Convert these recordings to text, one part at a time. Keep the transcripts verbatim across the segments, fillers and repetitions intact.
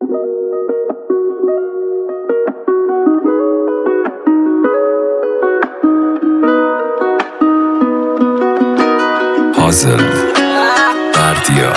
حاضر بردیا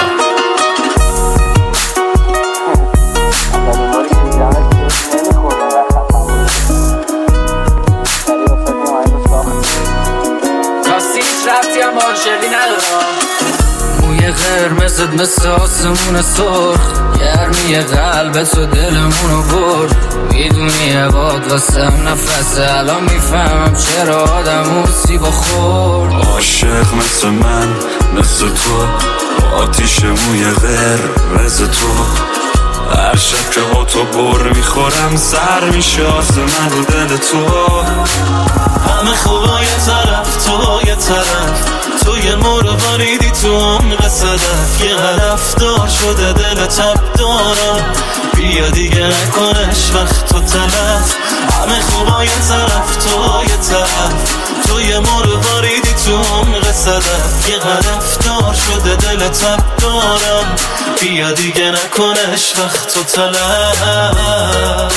موی قرمزت مثل آسمون سرخ، گرمی قلبت و دلمونو برد. میدونی عباد واسم نفسه، الان میفهمم چرا آدم سیبا خورد. عاشق مثل من مثل تو، آتیش موی قرمز تو. هر شب که با تو بر میخورم سر میشه آسمون رو دل تو. همه خوبا یه طرف تو یه طرف، تو یه مرواریدی تو عمق صدف. یه هدف دار شده دل تب دارم، بیا دیگه نکنش وقت تو تلف. همه خوبا یه طرف تو یه طرف، تو یه مرواریدی تو عمق صدف. یه هدف دار شده دل تب دارم، بیا دیگه نکنش وقت تو تلف.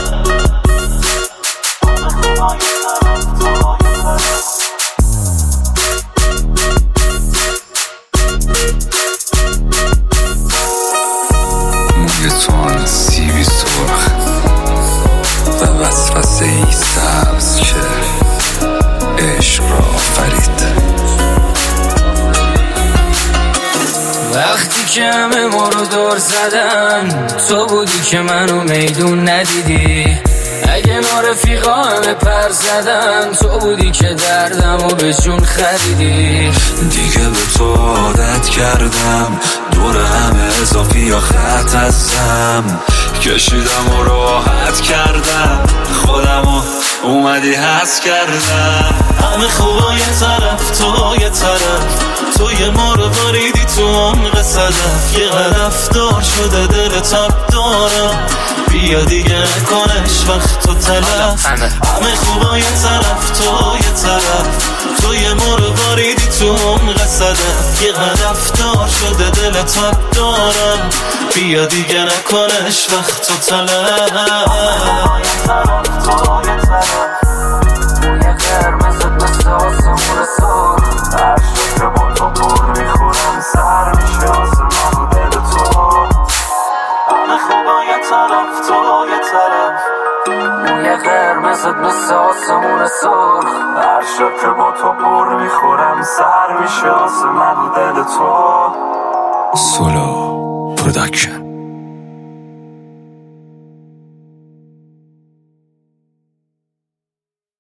موی تو آن سیبی سرخ و وسوسه ای سبز که عشق را آفرید. وقتی که همه ما رو دور زدن، تو بودی که منو میدون ندیدی. اگه نارفیقا همه پر زدن، تو بودی که دردمو به جون خریدی. دیگه به تو عادت کردم، دور همه اضافی یا خط هستم. کشیدم و راحت کردم، خودمو اومدی حس کردم. همه خوبا یه طرف تو یه طرف، تو یه مرواریدی تو عمق صدف. یه هدف دار شده دل تب دارم، بیا دیگه نکنش وقت تو تلف. همه خوبا یه طرف تو یه طرف، تو یه مرواریدی تو عمق صدف. یه هدف دار شده دل تب دارم، بیا دیگه نکنش وقت تو تلف. موی قرمزت مثل آسمون سرخ، هر شب که با تو پر میخورم سر میشه آسمون و دل تو. همه خوبا یه طرف تو یه طرف، موی قرمزت مثل آسمون سرخ، هر شب که با تو پر میخورم سر میشه آسمون و دل تو. سولو پروداکشن.